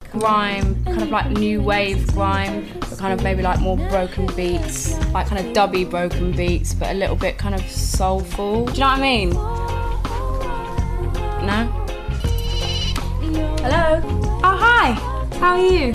grime, kind of like new wave grime, but kind of maybe like more broken beats, like kind of dubby broken beats, but a little bit kind of soulful. Do you know what I mean? No? Hello? Oh, hi! How are you?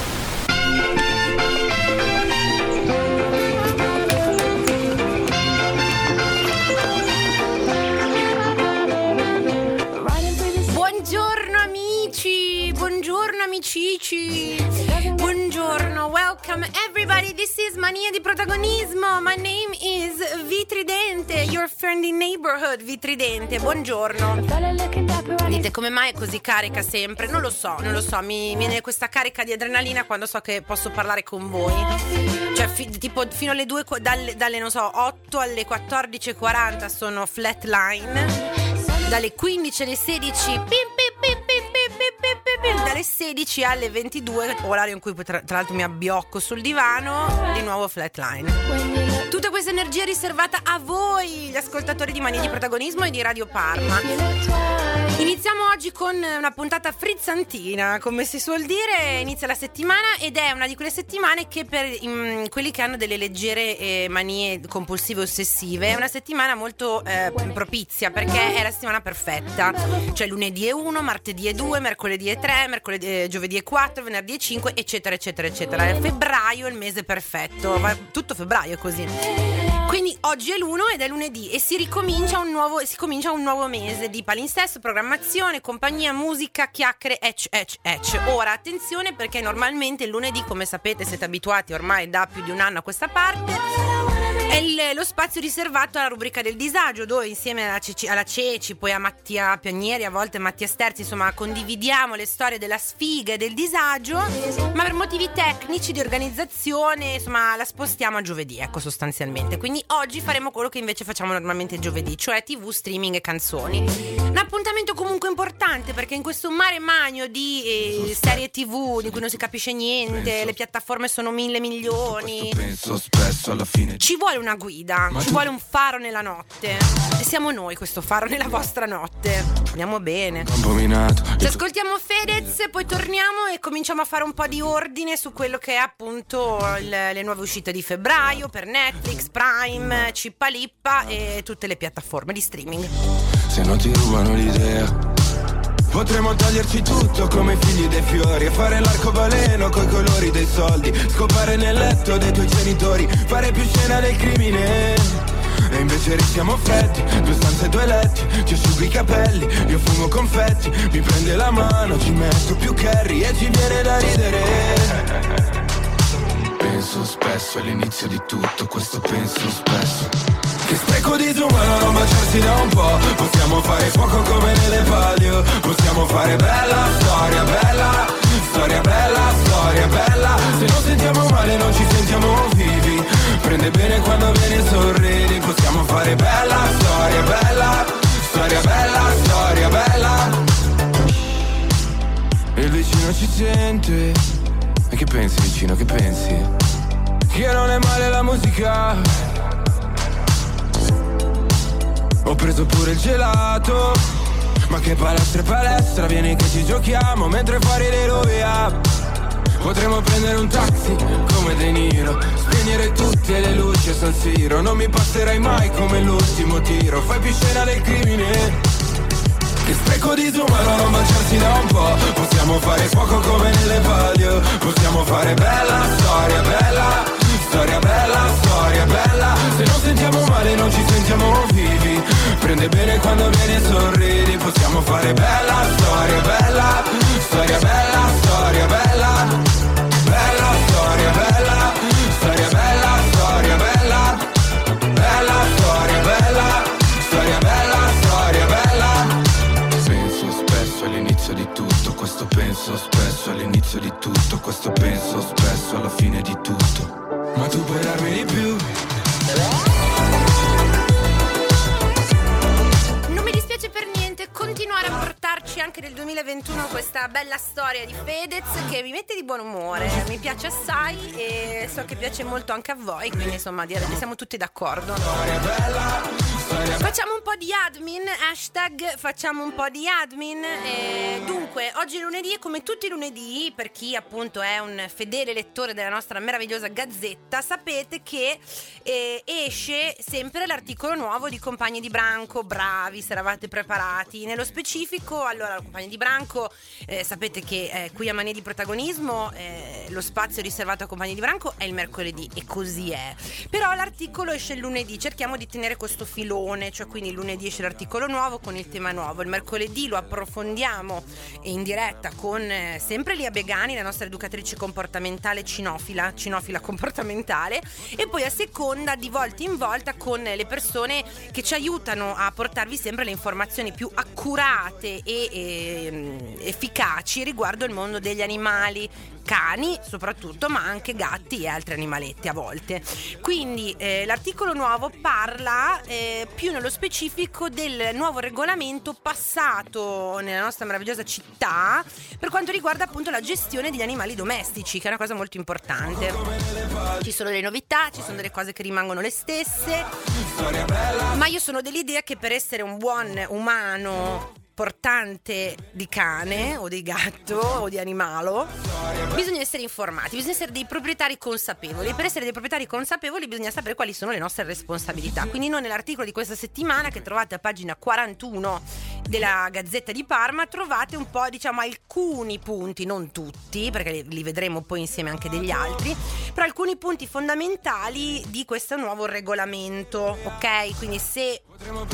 Buongiorno amicici, buongiorno, welcome everybody, this is Mania di Protagonismo, my name is Vitridente, your friendly neighborhood Vitridente, buongiorno. Dite come mai è così carica sempre? Non lo so, mi viene questa carica di adrenalina quando so che posso parlare con voi, cioè tipo fino alle 2, dalle non so 8 alle 14:40 sono flatline, dalle 15 alle 16 dalle 16 alle 22, orario in cui tra l'altro mi abbiocco sul divano, di nuovo flatline. Tutta questa energia riservata a voi, gli ascoltatori di Mania di Protagonismo e di Radio Parma. Iniziamo oggi con una puntata frizzantina, come si suol dire, inizia la settimana ed è una di quelle settimane che per quelli che hanno delle leggere manie compulsive ossessive è una settimana molto propizia, perché è la settimana perfetta, cioè lunedì è 1, martedì è 2, mercoledì è 3, giovedì è 4, venerdì è 5, eccetera eccetera eccetera. Febbraio è il mese perfetto, tutto febbraio è così. Quindi oggi è l'1 ed è lunedì e si comincia un nuovo mese di palinsesto, programmazione, compagnia, musica, chiacchiere, Ora attenzione, perché normalmente il lunedì, come sapete, siete abituati ormai da più di un anno a questa parte, è lo spazio riservato alla rubrica del disagio, dove insieme alla Ceci, poi a Mattia Pionieri, a volte Mattia Sterzi, insomma condividiamo le storie della sfiga e del disagio, ma per motivi tecnici di organizzazione insomma la spostiamo a giovedì, ecco, sostanzialmente. Quindi oggi faremo quello che invece facciamo normalmente giovedì, cioè TV, streaming e canzoni. Un appuntamento comunque importante, perché in questo mare magno di serie TV di cui non si capisce niente, le piattaforme sono 1.000 milioni, penso spesso alla fine ci vuole una guida, ci vuole un faro nella notte, e siamo noi questo faro nella vostra notte. Andiamo bene. Ci ascoltiamo Fedez, poi torniamo e cominciamo a fare un po' di ordine su quello che è appunto le nuove uscite di febbraio per Netflix, Prime, Cippalippa e tutte le piattaforme di streaming. Se non ti rubano l'idea, potremmo toglierci tutto come figli dei fiori e fare l'arcobaleno coi colori dei soldi, scopare nel letto dei tuoi genitori, fare più scena del crimine. E invece restiamo freddi, 2 stanze e 2 letti, ti asciugo i capelli, io fumo confetti, mi prende la mano, ci metto più curry e ci viene da ridere. Penso spesso all'inizio di tutto questo, penso spesso che spreco disumano non baciarsi da un po'. Possiamo fare fuoco come nelle palio, possiamo fare bella storia bella, storia bella, storia bella. Se non sentiamo male non ci sentiamo vivi, prende bene quando vieni e sorridi. Possiamo fare bella storia bella, storia bella, storia bella. Il vicino ci sente. E che pensi vicino, che pensi? Che non è male la musica. Ho preso pure il gelato, ma che palestra e palestra, vieni che ci giochiamo mentre fuori le rovia. Potremmo prendere un taxi come De Niro, spegnere tutte le luci a San Siro. Non mi passerai mai come l'ultimo tiro, fai più scena del crimine. Che spreco disumano non baciarsi da un po'. Possiamo fare fuoco come nelle palio, possiamo fare bella storia bella, storia bella, storia bella. Se non sentiamo male non ci sentiamo vivi, prende bene quando vieni e sorridi. Possiamo fare bella storia bella, storia bella, storia bella. Bella storia bella, storia bella, storia bella. Bella storia bella, storia bella, storia bella. Penso spesso all'inizio di tutto questo, penso spesso all'inizio di tutto questo, penso spesso alla fine di tutto. Ma tu puoi darmi di più. Non mi dispiace per niente continuare a portarci anche nel 2021 questa bella storia di Fedez che mi mette di buon umore, mi piace assai e so che piace molto anche a voi, quindi insomma direi che siamo tutti d'accordo. Storia bella, Facciamo un po' di admin, hashtag facciamo un po' di admin. Dunque, oggi è lunedì e come tutti i lunedì, per chi appunto è un fedele lettore della nostra meravigliosa gazzetta, sapete che esce sempre l'articolo nuovo di Compagni di Branco. Bravi, se eravate preparati. Nello specifico, allora, Compagni di Branco, sapete che qui a Manie di Protagonismo lo spazio riservato a Compagni di Branco è il mercoledì, e così è. Però l'articolo esce il lunedì, cerchiamo di tenere questo filone, cioè quindi il lunedì esce l'articolo nuovo con il tema nuovo, il mercoledì lo approfondiamo in diretta con sempre Lia Begani, la nostra educatrice comportamentale cinofila comportamentale, e poi a seconda, di volta in volta, con le persone che ci aiutano a portarvi sempre le informazioni più accurate e efficaci riguardo il mondo degli animali, cani soprattutto, ma anche gatti e altri animaletti a volte. Quindi l'articolo nuovo parla più nello specifico del nuovo regolamento passato nella nostra meravigliosa città per quanto riguarda appunto la gestione degli animali domestici, che è una cosa molto importante. Ci sono delle novità, ci sono delle cose che rimangono le stesse, ma io sono dell'idea che per essere un buon umano portante di cane o di gatto o di animalo bisogna essere informati, bisogna essere dei proprietari consapevoli, e per essere dei proprietari consapevoli bisogna sapere quali sono le nostre responsabilità. Quindi noi nell'articolo di questa settimana, che trovate a pagina 41 della Gazzetta di Parma, trovate un po', diciamo, alcuni punti, non tutti perché li vedremo poi insieme anche degli altri, però alcuni punti fondamentali di questo nuovo regolamento, ok? Quindi se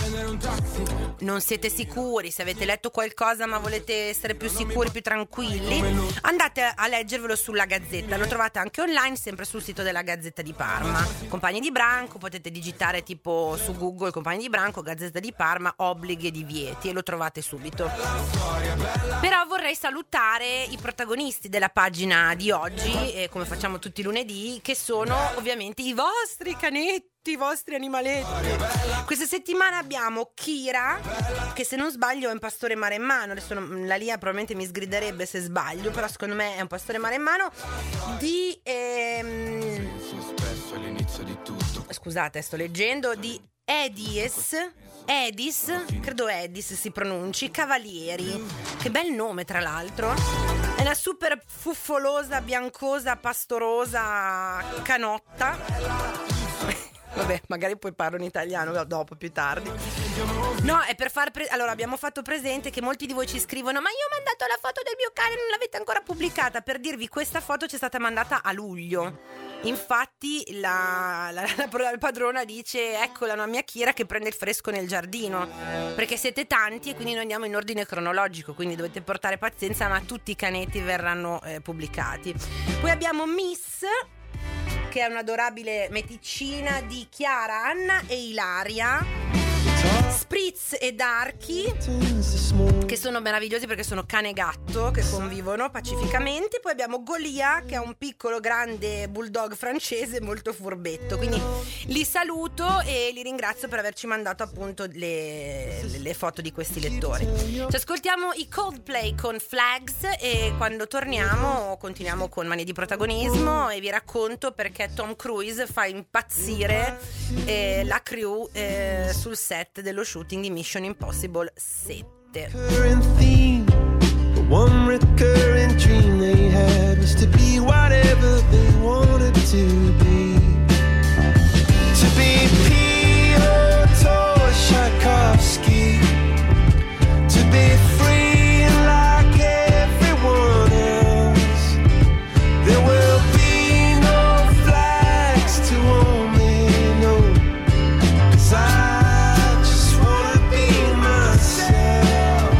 non siete sicuri, se avete letto qualcosa ma volete essere più sicuri, più tranquilli, andate a leggervelo sulla Gazzetta, lo trovate anche online sempre sul sito della Gazzetta di Parma. Compagni di Branco, potete digitare tipo su Google Compagni di Branco, Gazzetta di Parma, obblighi e divieti, e lo trovate subito. Però vorrei salutare i protagonisti della pagina di oggi, come facciamo tutti i lunedì, che sono ovviamente i vostri canetti, i vostri animaletti. Questa settimana abbiamo Kira, che se non sbaglio è un pastore maremmano. Adesso la Lia probabilmente mi sgriderebbe se sbaglio, però secondo me è un pastore maremmano di scusate, sto leggendo, di Edis, credo Edis si pronunci, Cavalieri. Che bel nome, tra l'altro. È una super fuffolosa, biancosa, pastorosa canotta. Vabbè, magari poi parlo in italiano dopo, più tardi. No, è per far allora, abbiamo fatto presente che molti di voi ci scrivono: ma io ho mandato la foto del mio cane, non l'avete ancora pubblicata. Per dirvi, questa foto ci è stata mandata a luglio. Infatti la padrona dice: ecco la mia Kira che prende il fresco nel giardino, perché siete tanti e quindi noi andiamo in ordine cronologico, quindi dovete portare pazienza, ma tutti i canetti verranno pubblicati. Poi abbiamo Miss, che è un'adorabile meticina di Chiara, Anna e Ilaria. Spritz e Darky, che sono meravigliosi perché sono cane e gatto che convivono pacificamente. Poi abbiamo Golia, che è un piccolo grande bulldog francese molto furbetto. Quindi li saluto e li ringrazio per averci mandato appunto le foto di questi lettori. Ci ascoltiamo i Coldplay con Flags, e quando torniamo continuiamo con Manie di Protagonismo e vi racconto perché Tom Cruise fa impazzire la crew sul set dello shooting di Mission Impossible 7. One recurring dream they had was to be whatever they wanted to be. To be Piotr Tchaikovsky. To be free like everyone else. There will be no flags to only know. 'Cause I just wanna be myself.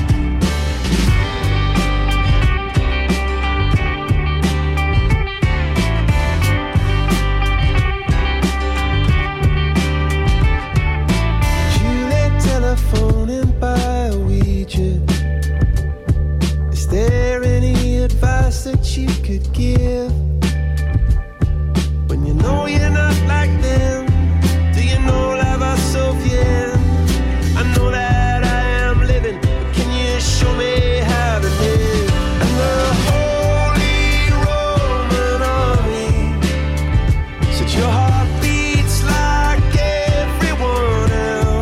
Juliet telephoning by Ouija. Is there any advice that you could give? When you know you're not like them, do you know la va so bien? I know that I am living, but can you show me how to live? And the Holy Roman Army said your heart beats like everyone else.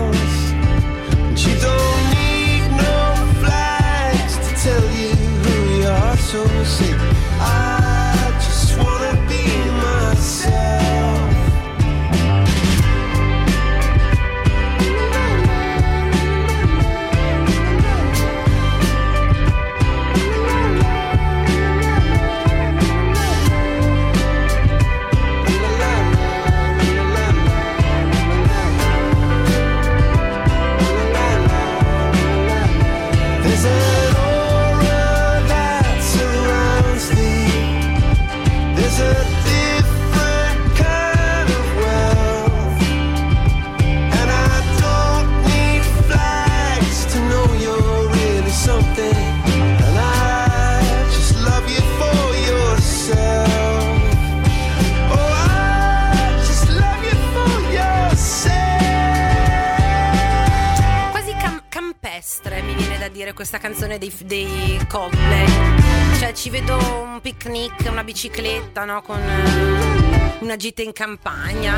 immagine questa canzone dei Coldplay. Cioè ci vedo un picnic, una bicicletta, no? Con una gita in campagna.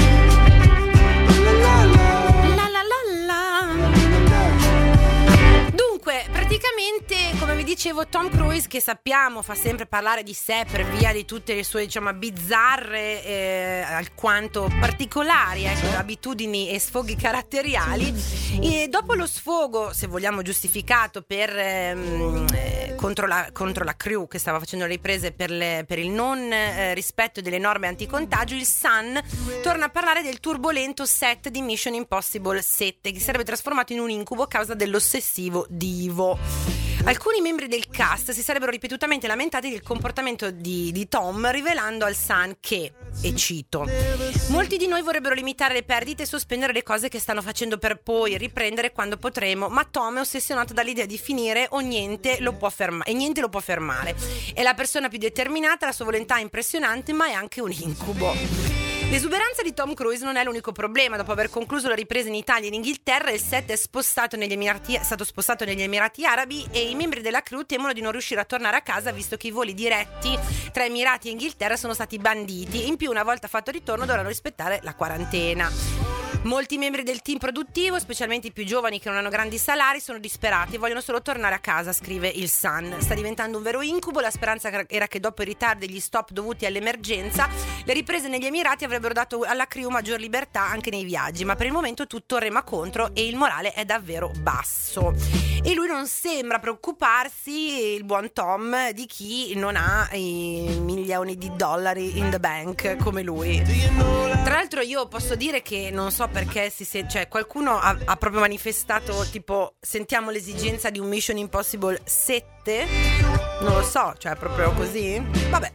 La la la la. Dunque, praticamente, come vi dicevo, Tom Cruise, che sappiamo fa sempre parlare di sé per via di tutte le sue, diciamo, bizzarre, alquanto particolari abitudini e sfoghi caratteriali, e dopo lo sfogo, se vogliamo giustificato, contro la crew che stava facendo le riprese per il non rispetto delle norme anticontagio, il Sun torna a parlare del turbolento set di Mission Impossible 7, che sarebbe trasformato in un incubo a causa dell'ossessivo divo. Alcuni membri del cast si sarebbero ripetutamente lamentati del comportamento di Tom, rivelando al Sun che, e cito: molti di noi vorrebbero limitare le perdite e sospendere le cose che stanno facendo per poi riprendere quando potremo, ma Tom è ossessionato dall'idea di finire o niente lo può fermare. È la persona più determinata, la sua volontà è impressionante, ma è anche un incubo. L'esuberanza di Tom Cruise non è l'unico problema. Dopo aver concluso la ripresa in Italia e in Inghilterra, il set è stato spostato negli Emirati Arabi, e i membri della crew temono di non riuscire a tornare a casa, visto che i voli diretti tra Emirati e Inghilterra sono stati banditi. In più, una volta fatto il ritorno, dovranno rispettare la quarantena. Molti membri del team produttivo, specialmente i più giovani che non hanno grandi salari, sono disperati e vogliono solo tornare a casa, scrive il Sun. Sta diventando un vero incubo. La speranza era che dopo i ritardi e gli stop dovuti all'emergenza, le riprese negli Emirati avrebbero dato alla crew maggior libertà anche nei viaggi, ma per il momento tutto rema contro e il morale è davvero basso. E lui non sembra preoccuparsi, il buon Tom, di chi non ha i milioni di dollari in the bank come lui. Tra l'altro io posso dire che non so perché cioè qualcuno ha proprio manifestato tipo sentiamo l'esigenza di un Mission Impossible 7, non lo so, cioè proprio così, vabbè.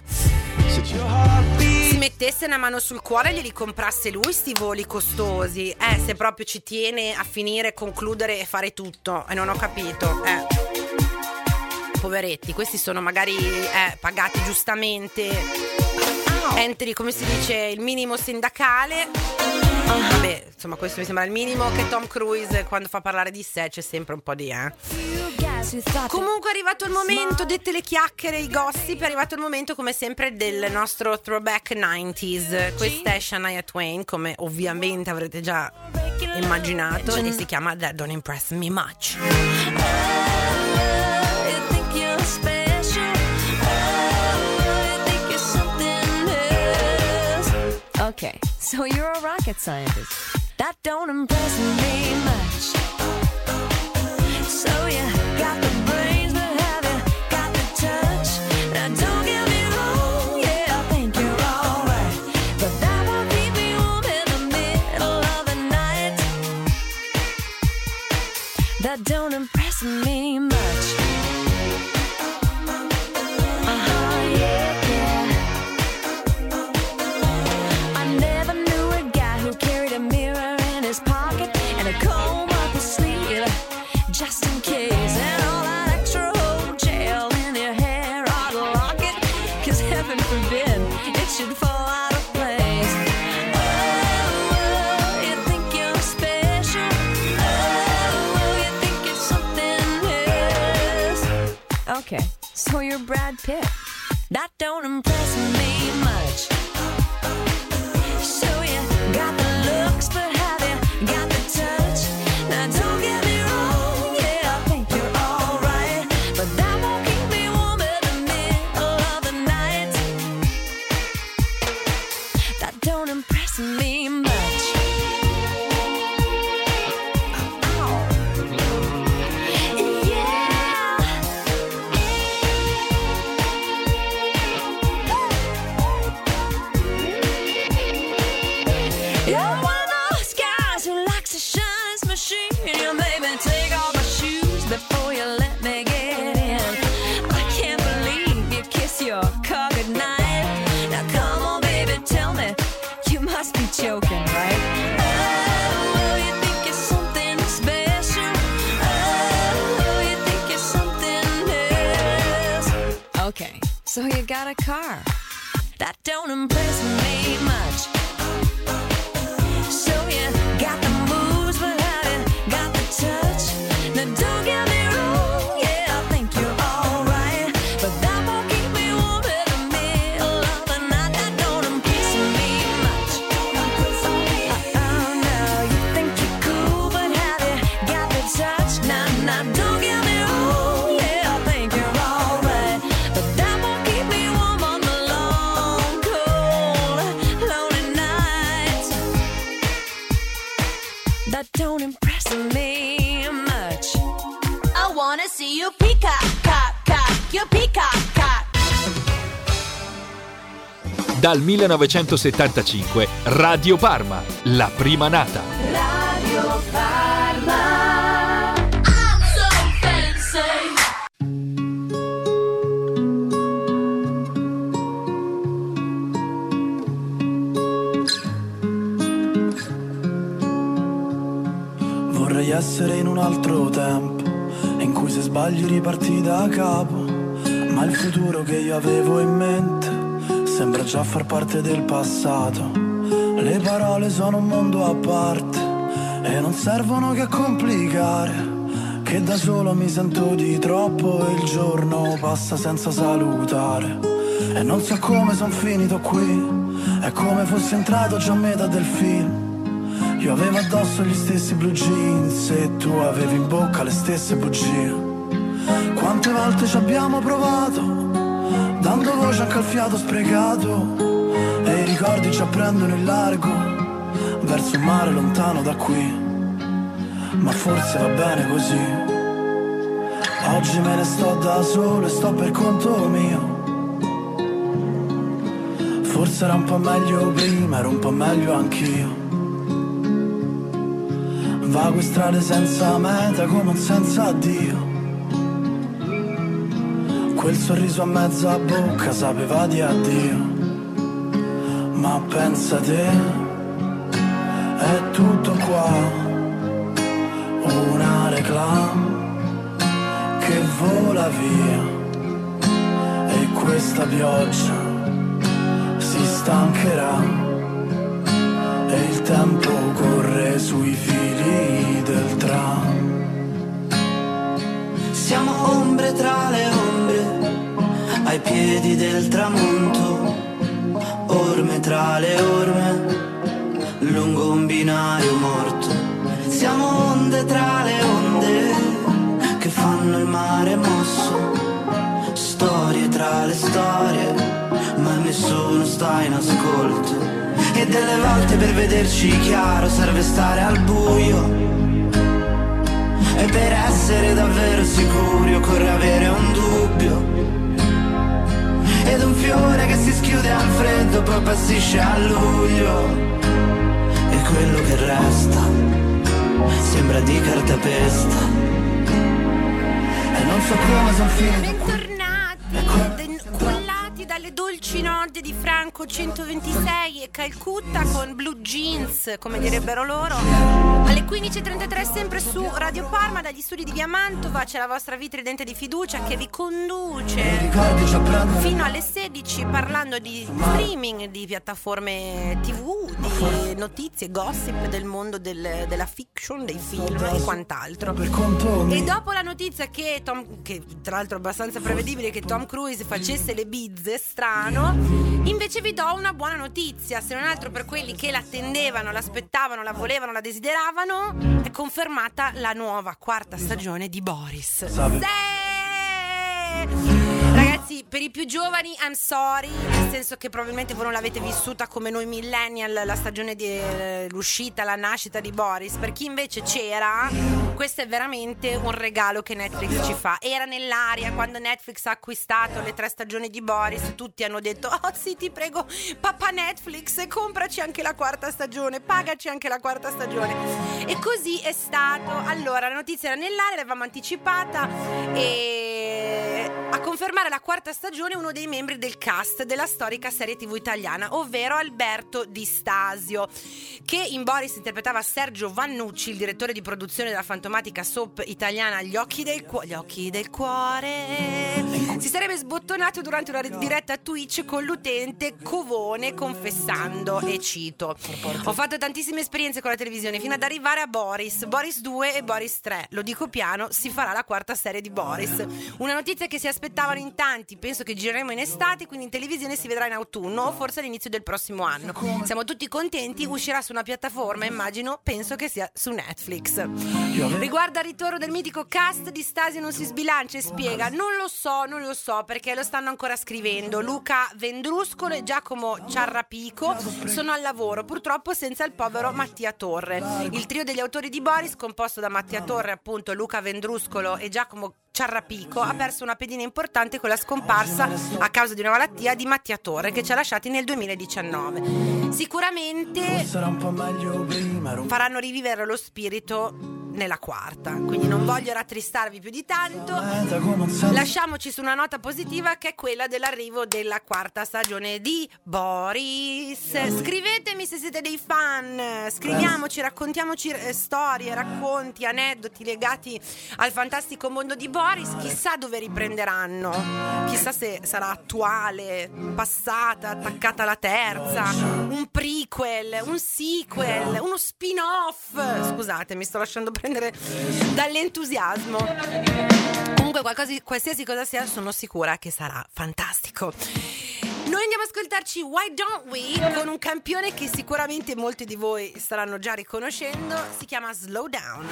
Si mettesse una mano sul cuore e glieli comprasse lui sti voli costosi, se proprio ci tiene a finire, concludere e fare tutto, e non ho capito, poveretti, questi sono magari pagati giustamente, entri, come si dice, il minimo sindacale. Vabbè, insomma, questo mi sembra il minimo che Tom Cruise, quando fa parlare di sé, c'è sempre un po' di Comunque è arrivato il momento, dette le chiacchiere, i gossip, è arrivato il momento come sempre del nostro throwback 90s. Questa è Shania Twain, come ovviamente avrete già immaginato, e si chiama That Don't Impress Me Much. Okay, so you're a rocket scientist. That don't impress me much. So you got the brains, but have you got the touch? Now don't get me wrong, yeah, I think you're alright, but that won't keep me warm in the middle of the night. That don't impress me much. Just in case, and all that extra old gel in your hair ought to lock it, 'cause heaven forbid it should fall out of place. Oh, you think you're special. Oh, you think you're something else. Okay, so you're Brad Pitt. That don't impress me much. So you got the looks, but have you got the touch? Now don't get me wrong, me much. You're one of those guys who likes to shine his machine. You made me take off my shoes before you let me get in. I can't believe you kiss your car goodnight. Now come on, baby, tell me, you must be joking, right? Oh, you think you're something special. Oh, you think you're something else. Okay, so you got a car. That don't impress me much. So you got the moves, but have you got the touch? Now don't get me wrong, to me much. I wanna see you peacock, cock, cock, you peacock, cock. Dal 1975 Radio Parma, la prima nata. Radio Parma. I'm so fancy. Vorrei essere in un altro tempo, in cui se sbagli riparti da capo, ma il futuro che io avevo in mente sembra già far parte del passato. Le parole sono un mondo a parte e non servono che a complicare, che da solo mi sento di troppo e il giorno passa senza salutare. E non so come son finito qui, è come fossi entrato già a metà del film. Io avevo addosso gli stessi blue jeans e tu avevi in bocca le stesse bugie. Quante volte ci abbiamo provato, dando voce anche al fiato sprecato, e i ricordi ci apprendono in largo verso un mare lontano da qui. Ma forse va bene così. Oggi me ne sto da solo e sto per conto mio. Forse era un po' meglio prima, ero un po' meglio anch'io. Vago in strade senza meta come un senza addio. Quel sorriso a mezza bocca sapeva di addio. Ma pensa te, è tutto qua, una reclame che vola via. E questa pioggia si stancherà e il tempo corre sui fili del tram. Siamo ombre tra le ombre, ai piedi del tramonto, orme tra le orme, lungo un binario morto. Siamo onde tra le onde che fanno il mare mosso, storie tra le storie, ma nessuno sta in ascolto. E delle volte per vederci chiaro serve stare al buio, e per essere davvero sicuri occorre avere un dubbio. Ed un fiore che si schiude al freddo poi passisce a luglio, e quello che resta sembra di cartapesta. E non so come sono finito qui. Bentornati, cullati dalle dolci note di Franco 126 e Calcutta con Blue Jeans, come direbbero loro. Alle 15.33 sempre su Radio Parma, dagli studi di Via Mantova c'è la vostra vitridente di fiducia che vi conduce fino alle 16 parlando di streaming, di piattaforme TV, di notizie, gossip del mondo della fiction, dei film e quant'altro. E dopo la notizia che tra l'altro è abbastanza prevedibile, che Tom Cruise facesse le bizze, strano, invece vi do una buona notizia, se non altro per quelli che l'attendevano, l'aspettavano, la volevano, la desideravano. È confermata la nuova quarta stagione di Boris. Ragazzi, per i più giovani I'm sorry, nel senso che probabilmente voi non l'avete vissuta come noi millennial, la stagione l'uscita, la nascita di Boris. Per chi invece c'era, questo è veramente un regalo che Netflix ci fa. Era nell'aria quando Netflix ha acquistato le 3 stagioni di Boris, tutti hanno detto: oh sì, ti prego papà Netflix, compraci anche la quarta stagione, pagaci anche la quarta stagione. E così è stato. Allora, la notizia era nell'aria, l'avevamo anticipata, e a confermare la quarta stagione uno dei membri del cast della storica serie TV italiana, ovvero Alberto Di Stasio, che in Boris interpretava Sergio Vannucci, il direttore di produzione della fantomatica soap italiana Gli occhi del cuore. Si sarebbe sbottonato durante una diretta Twitch con l'utente Covone confessando, e cito: ho fatto tantissime esperienze con la televisione fino ad arrivare a Boris 2 e Boris 3, lo dico piano, si farà la quarta serie di Boris. Una notizia che si aspettavano in tanti. Penso che gireremo in estate, quindi in televisione si vedrà in autunno o forse all'inizio del prossimo anno. Siamo tutti contenti, uscirà su una piattaforma, immagino, penso che sia su Netflix. Riguardo al ritorno del mitico cast di Stasi non si sbilancia e spiega: non lo so perché lo stanno ancora scrivendo. Luca Vendruscolo e Giacomo Ciarrapico sono al lavoro, purtroppo senza il povero Mattia Torre. Il trio degli autori di Boris, composto da Mattia Torre, appunto Luca Vendruscolo e Giacomo Ciarrapico, ha perso una pedina importante con la scomparsa a causa di una malattia di Mattia Torre, che ci ha lasciati nel 2019. Sicuramente faranno rivivere lo spirito nella quarta, quindi non voglio rattristarvi più di tanto. Lasciamoci su una nota positiva, che è quella dell'arrivo della quarta stagione di Boris. Scrivetemi se siete dei fan, scriviamoci, raccontiamoci storie, racconti, aneddoti legati al fantastico mondo di Boris. Chissà dove riprenderanno, chissà se sarà attuale, passata, attaccata alla terza, un prequel, un sequel, uno spin-off. Scusate, mi sto lasciando prendere dall'entusiasmo. Comunque qualsiasi cosa sia, sono sicura che sarà fantastico. Noi andiamo a ascoltarci Why Don't We con un campione che sicuramente molti di voi staranno già riconoscendo. Si chiama Slow Down.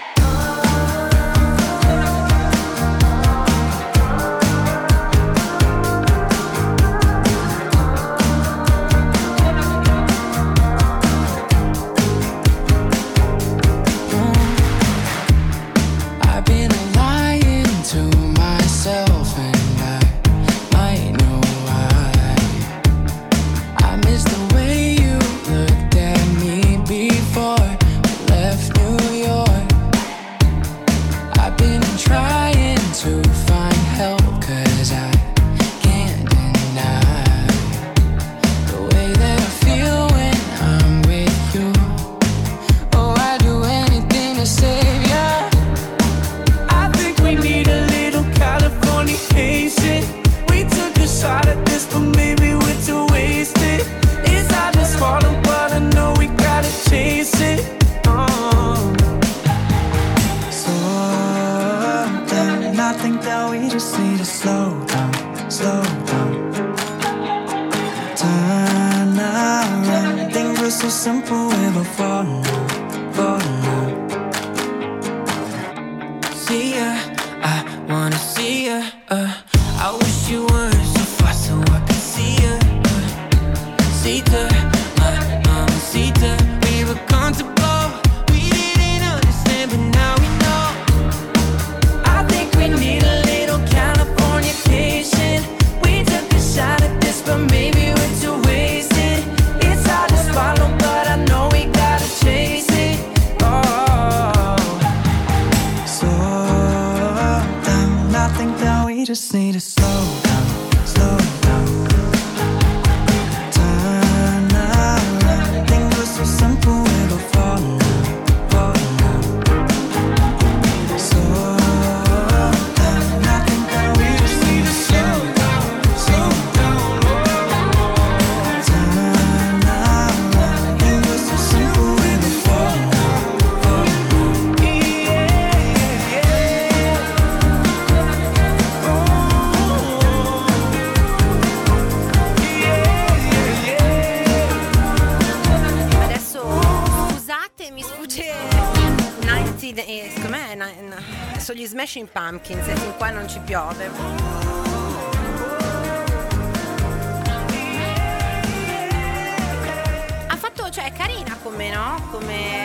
Just need to slow down, slow down. Turn around. Things were so simple way before now. Slow down. I think that we just need to slow down, slow down. Turn around. Things were so simple way before now. Sono gli Smashing Pumpkins e fin qua non ci piove. Ha fatto, cioè è carina come, no? Come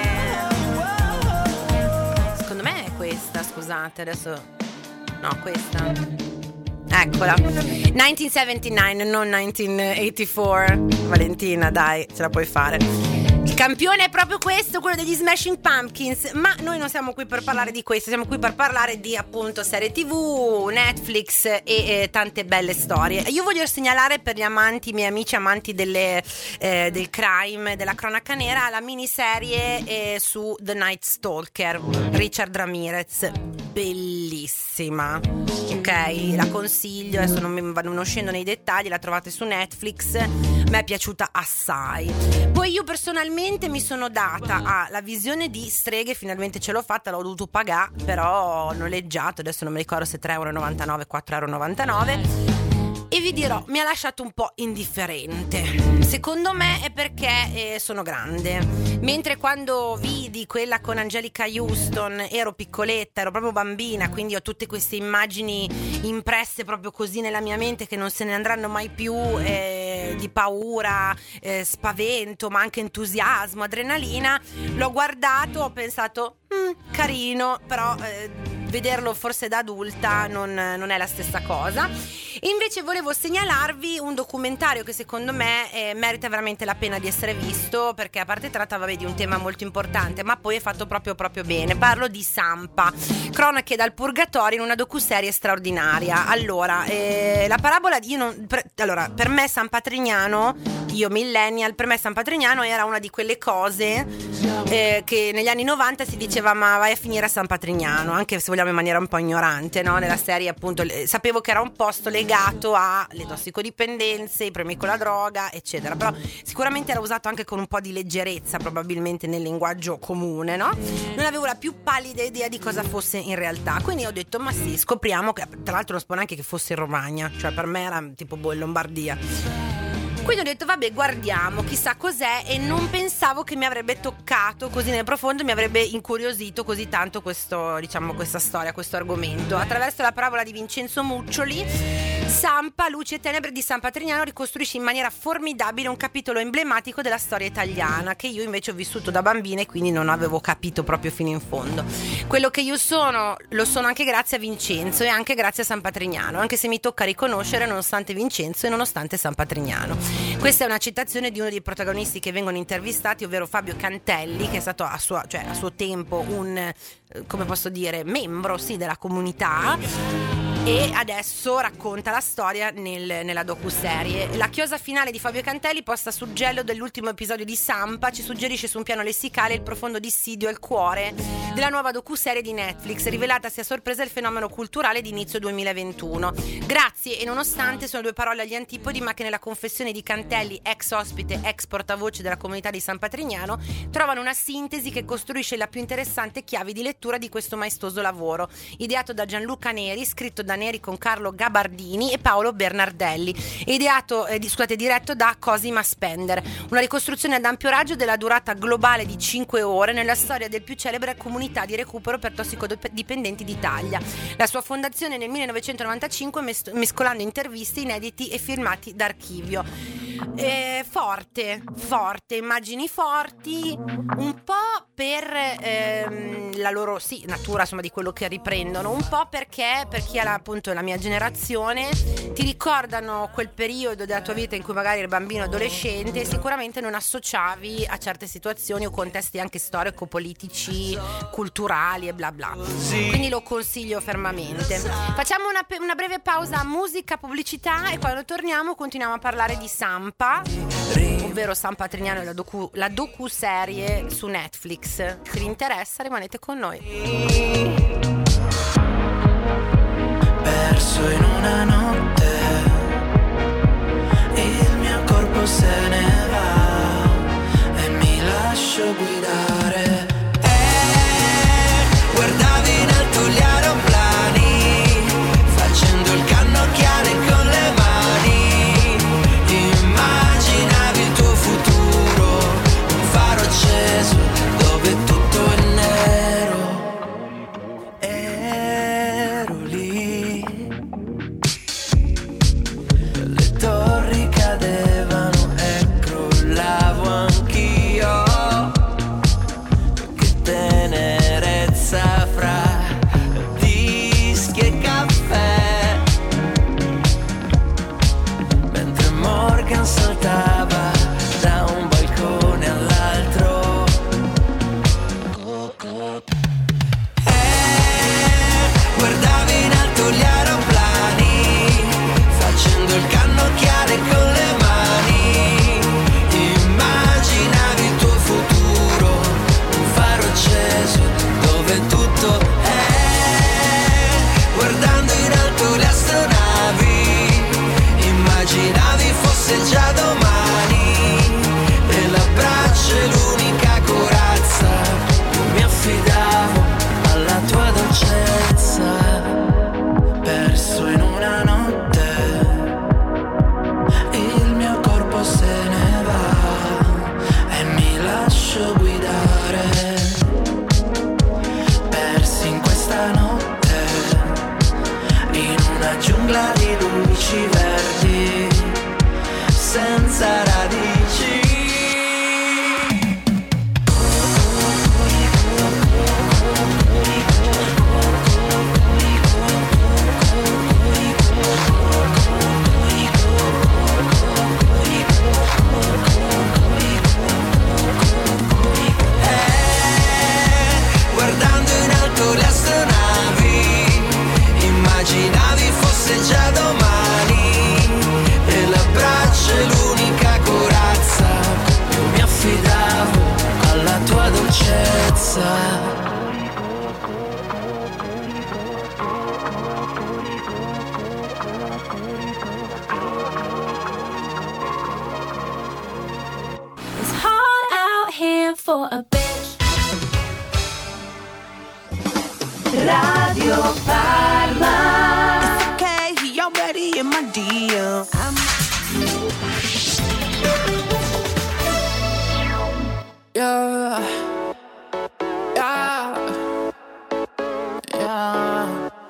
secondo me è questa, scusate, adesso no, questa. Eccola. 1979, non 1984. Valentina, dai, ce la puoi fare. Il campione è proprio questo, quello degli Smashing Pumpkins. Ma noi non siamo qui per parlare di questo, siamo qui per parlare di appunto serie TV, Netflix e tante belle storie. Io voglio segnalare per gli amanti, i miei amici amanti del crime, della cronaca nera, la miniserie su The Night Stalker, Richard Ramirez. bellissima, ok? La consiglio, adesso non scendo nei dettagli, la trovate su Netflix, mi è piaciuta assai. Poi io personalmente mi sono data alla visione di Streghe, finalmente ce l'ho fatta, l'ho dovuto pagare, però ho noleggiato, adesso non mi ricordo se 3,99 €, 4,99 €. E vi dirò, mi ha lasciato un po' indifferente. Secondo me è perché sono grande. Mentre quando vidi quella con Angelica Houston ero piccoletta, ero proprio bambina, quindi ho tutte queste immagini impresse proprio così nella mia mente che non se ne andranno mai più, di paura, spavento, ma anche entusiasmo, adrenalina. L'ho guardato, ho pensato carino, però vederlo forse da adulta non è la stessa cosa. E invece volevo segnalarvi un documentario che secondo me merita veramente la pena di essere visto, perché a parte tratta di un tema molto importante, ma poi è fatto proprio bene. Parlo di Sampa, cronache dal purgatorio, in una docuserie straordinaria. Allora, la parabola per me San Patrignano, io millennial, per me San Patrignano era una di quelle cose che negli anni 90 si diceva ma vai a finire a San Patrignano, anche se vogliamo in maniera un po' ignorante, no? Nella serie appunto sapevo che era un posto legato alle tossicodipendenze, i problemi con la droga, eccetera, però sicuramente era usato anche con un po' di leggerezza probabilmente nel linguaggio comune, no? Non avevo la più pallida idea di cosa fosse in realtà, quindi ho detto ma sì, scopriamo, che tra l'altro non sapevo neanche che fosse in Romagna, cioè per me era tipo in Lombardia. Quindi ho detto vabbè, guardiamo, chissà cos'è, e non pensavo che mi avrebbe toccato così nel profondo, mi avrebbe incuriosito così tanto questa storia, questo argomento. Attraverso la parabola di Vincenzo Muccioli, Sampa, luce e tenebre di San Patrignano ricostruisce in maniera formidabile un capitolo emblematico della storia italiana, che io invece ho vissuto da bambina e quindi non avevo capito proprio fino in fondo. Quello che io sono, lo sono anche grazie a Vincenzo e anche grazie a San Patrignano, anche se mi tocca riconoscere nonostante Vincenzo e nonostante San Patrignano. Questa è una citazione di uno dei protagonisti che vengono intervistati, ovvero Fabio Cantelli, che è stato a suo tempo un, come posso dire, membro della comunità, e adesso racconta la storia nella docuserie. La chiosa finale di Fabio Cantelli, posta sul gelo dell'ultimo episodio di Sampa, ci suggerisce su un piano lessicale il profondo dissidio al cuore della nuova docuserie di Netflix, rivelatasi a sorpresa il fenomeno culturale di inizio 2021. Grazie e nonostante sono due parole agli antipodi, ma che nella confessione di Cantelli, ex ospite, ex portavoce della comunità di San Patrignano, trovano una sintesi che costruisce la più interessante chiave di lettura di questo maestoso lavoro, ideato da Gianluca Neri, scritto da Neri con Carlo Gabardini e Paolo Bernardelli, diretto da Cosima Spender. Una ricostruzione ad ampio raggio della durata globale di 5 ore nella storia del più celebre comunità di recupero per tossicodipendenti d'Italia. La sua fondazione nel 1995, mescolando interviste, inediti e filmati d'archivio. Forte, immagini forti, un po' per la loro natura, insomma, di quello che riprendono, un po' perché per chi ha appunto la mia generazione ti ricordano quel periodo della tua vita in cui magari eri bambino, adolescente, e sicuramente non associavi a certe situazioni o contesti anche storico-politici, culturali e bla bla. Quindi lo consiglio fermamente. Facciamo una breve pausa, musica, pubblicità, e quando torniamo continuiamo a parlare di Sampa, ovvero San Patrignano e la docuserie su Netflix. Se vi interessa rimanete con noi. Perso in una notte, il mio corpo se ne va e mi lascio guidare. Guardavi in alto gli aeroplani, facendo il cannocchiale con le mani. Immaginavi il tuo futuro, un faro acceso dove tutto è nero. Ero lì, le torri cadevano e crollavo anch'io. Che tenerezza fra dischi e caffè, mentre Morgan saltava da un balcone all'altro. Guardavi in alto gli aeroplani, facendo il cannocchiale con le mani. Immaginavi il tuo futuro, un faro acceso dove tutto è senza radici. Guardando in alto le astronavi, immaginavi fosse già domani, e l'abbraccio è l'unica corazza, io mi affidavo alla tua dolcezza. It's hard out here for a bitch. Radio Parma. It's okay, he already in my DM. Yeah, yeah, yeah.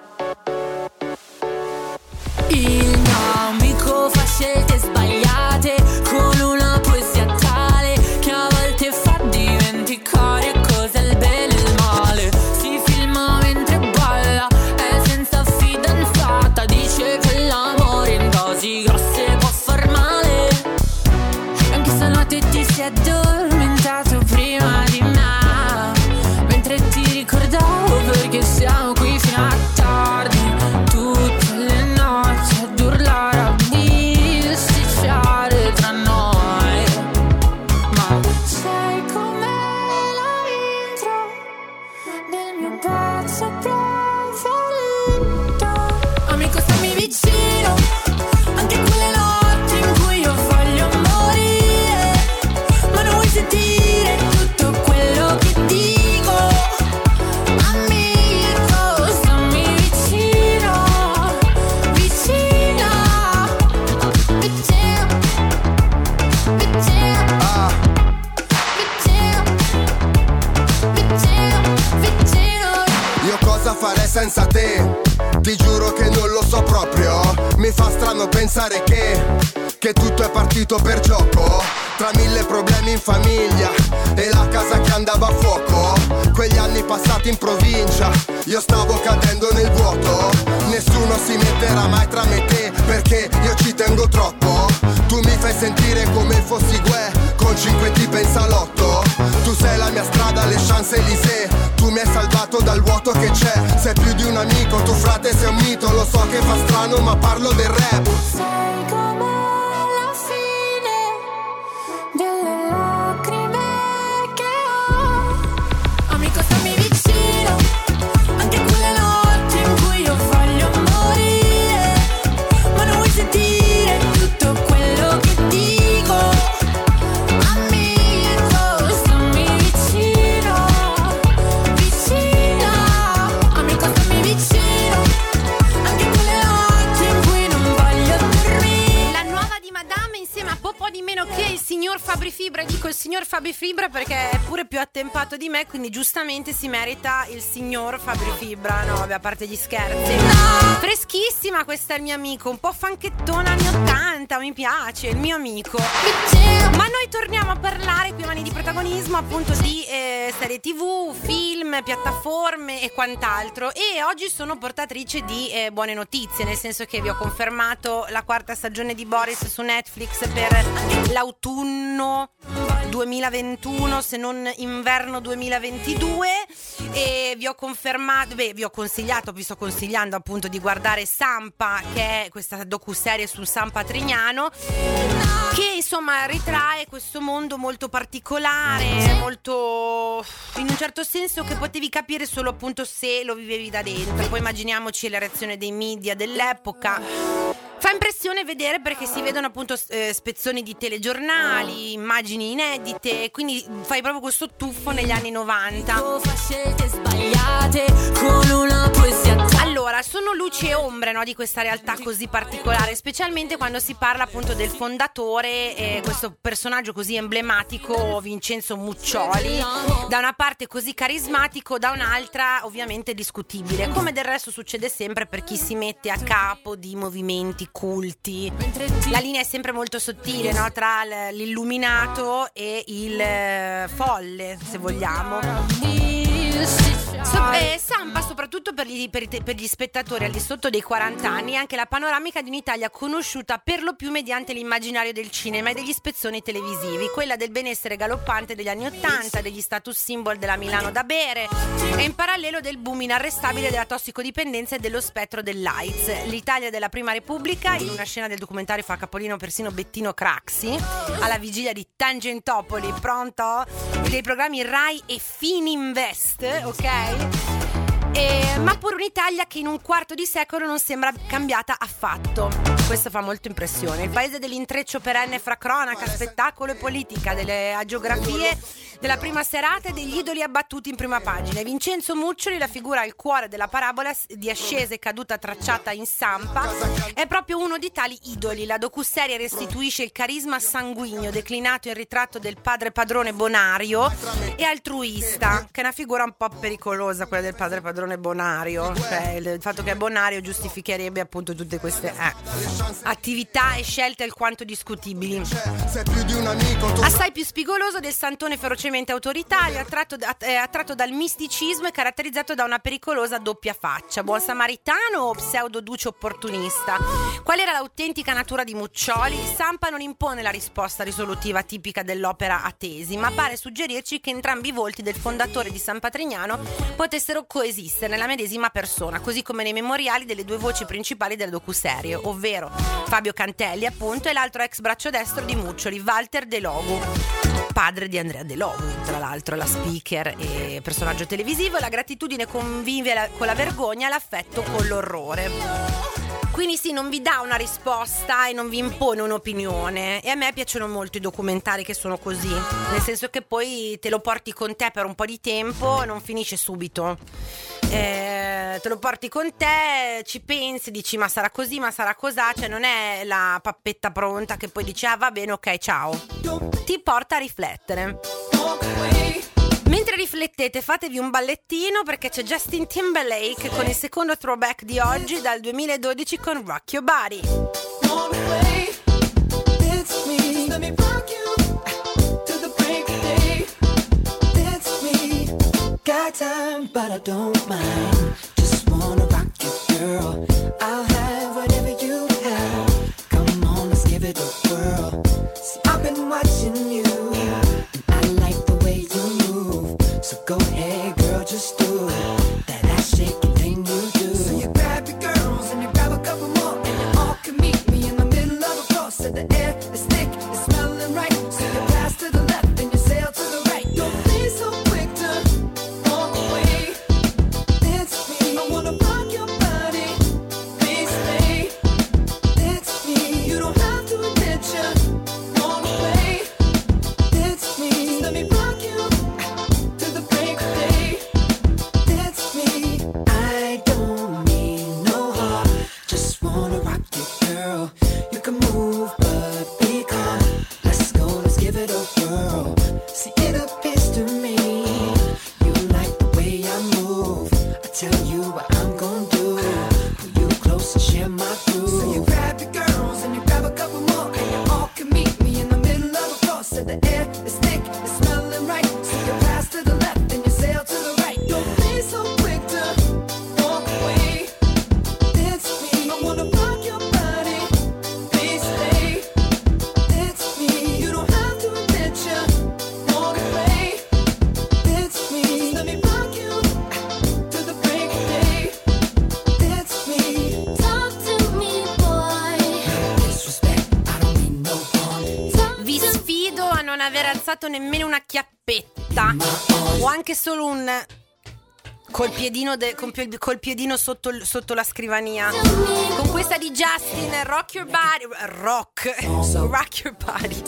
Il mio amico fa scelte sbagliate con una poesia tale che a volte fa dimenticare cos'è il bene e il male. Si filma mentre balla, è senza fidanzata, dice che l'amore in dosi grosse può far male. Anche stanotte ti sei addormentato prima di me, mentre ti ricordavo perché siamo qui fino a tardi, tutte le notti ad urlare, a bisticciare tra noi. Ma sai com'è la intro del mio pezzo preferito? Amico, stammi vicino, anche quelle notti in cui io voglio morire, ma non vuoi sentire tutto quello che dico. Amico, stammi vicino, vicino, vicino, vicino, vicino, vicino. Io cosa farei senza te? Ti giuro che non lo so proprio. Mi fa strano pensare che tutto è partito per gioco. Tra mille problemi in famiglia e la casa che andava a fuoco. Quegli anni passati in provincia, io stavo cadendo nel vuoto. Nessuno si metterà mai tra me e te, perché io ci tengo troppo. Tu mi fai sentire come fossi Gue, con 5 tipe in salotto. Tu sei la mia strada, le Champs-Élysées. Tu mi hai salvato dal vuoto che c'è. Sei più di un amico, tu frate sei un mito. Lo so che fa strano ma parlo del rap. Sai com'è la fine delle lacrime che ho. Amico, stammi vicino, anche quelle notti in cui io voglio morire, ma non vuoi sentire tutto quello che dico. Amico, stammi vicino, vicino. Amico, stammi vicino, anche quelle notti in cui non voglio dormire. La nuova di Madame insieme a Popò di meno che il signor Fabri Fibra. Dico il signor Fabri Fibra perché è pure più attempato di me, quindi giustamente si merita il signor Fabri Fibra. No, vabbè, a parte gli scherzi. Freschissima, questa è il mio amico, un po' fanchettona anni 80, mi piace, il mio amico. Ma noi torniamo a parlare qui a Mani di Protagonismo appunto di serie TV, film, piattaforme e quant'altro. E oggi sono portatrice di buone notizie, nel senso che vi ho confermato la 4ª stagione di Boris su Netflix per l'autunno 2021, se non inverno 2022, e vi ho confermato, vi ho consigliato, vi sto consigliando appunto di guardare Sampa, che è questa docuserie sul San Patrignano, che insomma ritrae questo mondo molto particolare, molto, in un certo senso, che potevi capire solo appunto se lo vivevi da dentro. Poi immaginiamoci la reazione dei media dell'epoca. Fa impressione vedere perché si vedono appunto spezzoni di telegiornali, immagini inedite, quindi fai proprio questo tuffo negli anni 90. Allora, sono luci e ombre, no, di questa realtà così particolare, specialmente quando si parla appunto del fondatore, questo personaggio così emblematico, Vincenzo Muccioli, da una parte così carismatico, da un'altra ovviamente discutibile, come del resto succede sempre per chi si mette a capo di movimenti momenti culti. La linea è sempre molto sottile, no? Tra l'illuminato e il folle, se vogliamo. Sampa soprattutto per gli spettatori al di sotto dei 40 anni è anche la panoramica di un'Italia conosciuta per lo più mediante l'immaginario del cinema e degli spezzoni televisivi, quella del benessere galoppante degli anni 80, degli status symbol della Milano da bere e in parallelo del boom inarrestabile della tossicodipendenza e dello spettro dell'AIDS. L'Italia della Prima Repubblica, in una scena del documentario fa capolino persino Bettino Craxi, alla vigilia di Tangentopoli, pronto? Dei programmi Rai e Fininvest, ok? Ma pure un'Italia che in un quarto di secolo non sembra cambiata affatto. Questo fa molto impressione. Il paese dell'intreccio perenne fra cronaca, spettacolo e politica, delle agiografie della prima serata e degli idoli abbattuti in prima pagina. Vincenzo Muccioli, la figura al cuore della parabola di ascesa e caduta tracciata in Sampa, è proprio uno di tali idoli. La docuserie restituisce il carisma sanguigno declinato in ritratto del padre padrone bonario e altruista, che è una figura un po' pericolosa, quella del padre padrone bonario. Cioè, il fatto che è bonario giustificherebbe appunto tutte queste attività e scelte alquanto discutibili. Assai più spigoloso del santone ferocemente autoritario, attratto dal misticismo e caratterizzato da una pericolosa doppia faccia. Buon samaritano o pseudo duce opportunista? Qual era l'autentica natura di Muccioli? Sampa non impone la risposta risolutiva tipica dell'opera a tesi, ma pare suggerirci che entrambi i volti del fondatore di San Patrignano potessero coesistere nella medesima persona, così come nei memoriali delle due voci principali della docuserie, ovvero Fabio Cantelli appunto e l'altro ex braccio destro di Muccioli, Walter De Logu, padre di Andrea De Logu, tra l'altro la speaker e personaggio televisivo. La gratitudine convive con la vergogna, l'affetto con l'orrore. Quindi sì, non vi dà una risposta e non vi impone un'opinione, e a me piacciono molto i documentari che sono così, nel senso che poi te lo porti con te per un po' di tempo, non finisce subito. Te lo porti con te, ci pensi, dici ma sarà così, ma sarà cosà, cioè non è la pappetta pronta che poi dici va bene, ok, ciao. Ti porta a riflettere. Mentre riflettete, fatevi un ballettino perché c'è Justin Timberlake con il secondo throwback di oggi dal 2012 con Rock Your Body. Got time, but I don't mind. Just wanna rock you, girl. I'll have whatever you have. Come on, let's give it a whirl. See, I've been watching you, and I like the way you move. So go ahead, girl, just do it. That ass shaking thing you do. So you grab your girls and you grab a couple more, and you all can meet me in the middle of the floor. So the air is thick, it's smelling right. So you pass to the left and you sail to the right. Don't be so quick to nemmeno una chiappetta o anche solo un col piedino sotto la scrivania. Con questa di Justin, Rock Your Body. Rock Your Body.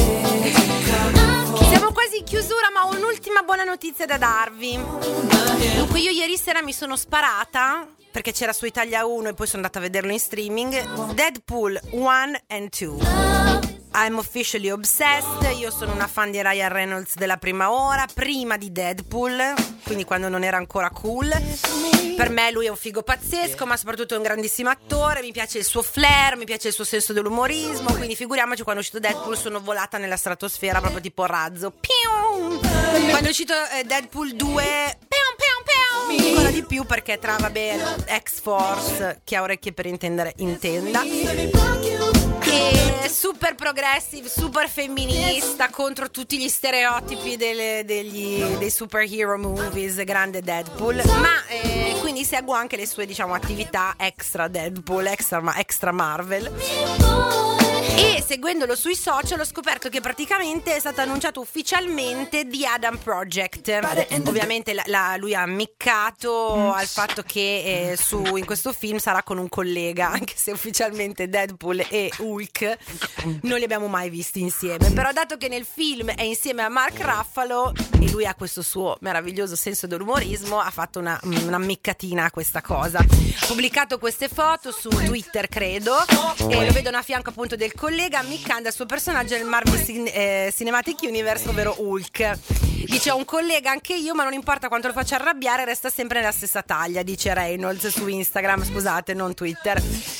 Siamo quasi in chiusura, ma ho un'ultima buona notizia da darvi. Dunque, io ieri sera mi sono sparata, perché c'era su Italia 1 e poi sono andata a vederlo in streaming, Deadpool 1 and 2. I'm officially obsessed. Io sono una fan di Ryan Reynolds della prima ora, prima di Deadpool, quindi quando non era ancora cool. Per me lui è un figo pazzesco, ma soprattutto è un grandissimo attore. Mi piace il suo flair, mi piace il suo senso dell'umorismo, quindi figuriamoci, quando è uscito Deadpool sono volata nella stratosfera proprio tipo razzo. Pium! Quando è uscito Deadpool 2, ancora di più, perché tra, vabbè, X-Force, chi ha orecchie per intendere intenda, e super progressive, super femminista, contro tutti gli stereotipi dei superhero movies, grande Deadpool, ma quindi seguo anche le sue, diciamo, attività extra Deadpool, extra Marvel. E seguendolo sui social ho scoperto che praticamente è stato annunciato ufficialmente The Adam Project. Ovviamente lui ha ammiccato al fatto che in questo film sarà con un collega, anche se ufficialmente Deadpool e Hulk non li abbiamo mai visti insieme. Però dato che nel film è insieme a Mark Ruffalo e lui ha questo suo meraviglioso senso dell'umorismo, ha fatto un'ammiccatina a questa cosa. Ha pubblicato queste foto su Twitter, credo, e lo vedono a fianco appunto del collega ammiccando al suo personaggio nel Marvel Cinematic Universe, ovvero Hulk. Dice: ho un collega anche io, ma non importa quanto lo faccia arrabbiare, resta sempre nella stessa taglia, dice Reynolds su Instagram, scusate, non Twitter.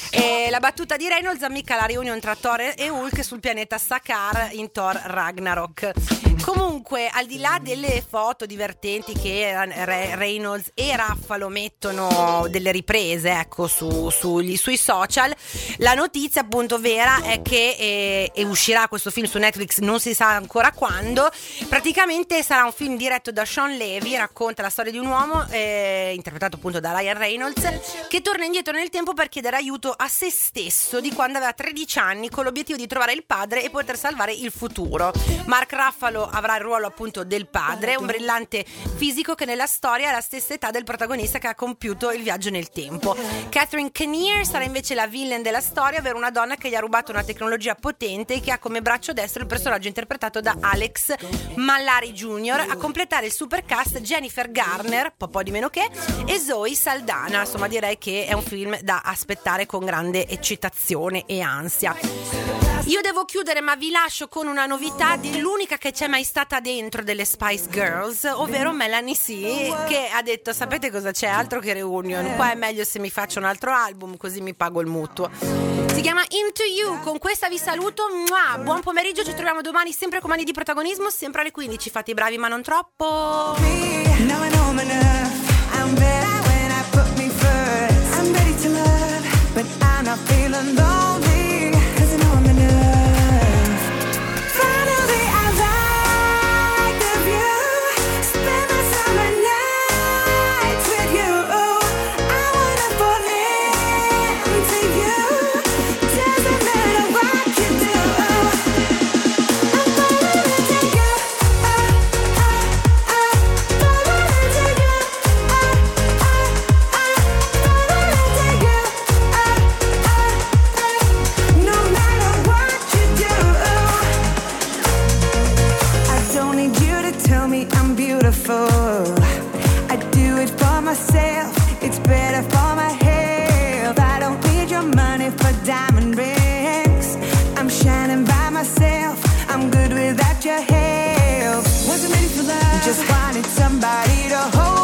E la battuta di Reynolds ammicca la reunion tra Thor e Hulk sul pianeta Sakaar in Thor Ragnarok. Comunque, al di là delle foto divertenti che Reynolds e Ruffalo mettono, delle riprese, ecco, sui social, la notizia appunto vera è che uscirà questo film su Netflix, non si sa ancora quando. Praticamente sarà un film diretto da Sean Levy, racconta la storia di un uomo interpretato appunto da Ryan Reynolds, che torna indietro nel tempo per chiedere aiuto a se stesso di quando aveva 13 anni, con l'obiettivo di trovare il padre e poter salvare il futuro. Mark Ruffalo avrà il ruolo appunto del padre, un brillante fisico che nella storia ha la stessa età del protagonista che ha compiuto il viaggio nel tempo. Catherine Keener sarà invece la villain della storia, ovvero una donna che gli ha rubato una tecnologia potente e che ha come braccio destro il personaggio interpretato da Alex Mallari Jr. A completare il supercast Jennifer Garner, po' di meno che, e Zoe Saldana. Insomma, direi che è un film da aspettare con grande eccitazione e ansia. Io devo chiudere, ma vi lascio con una novità dell'unica che c'è mai stata dentro delle Spice Girls, ovvero Melanie C, che ha detto: sapete cosa c'è? Altro che reunion, qua è meglio se mi faccio un altro album, così mi pago il mutuo. Si chiama Into You. Con questa vi saluto, buon pomeriggio, ci troviamo domani sempre con Mani di Protagonismo, sempre alle 15. Fate i bravi ma non troppo. I do it for myself, it's better for my health. I don't need your money for diamond rings. I'm shining by myself, I'm good without your help. Wasn't ready for love, just wanted somebody to hold.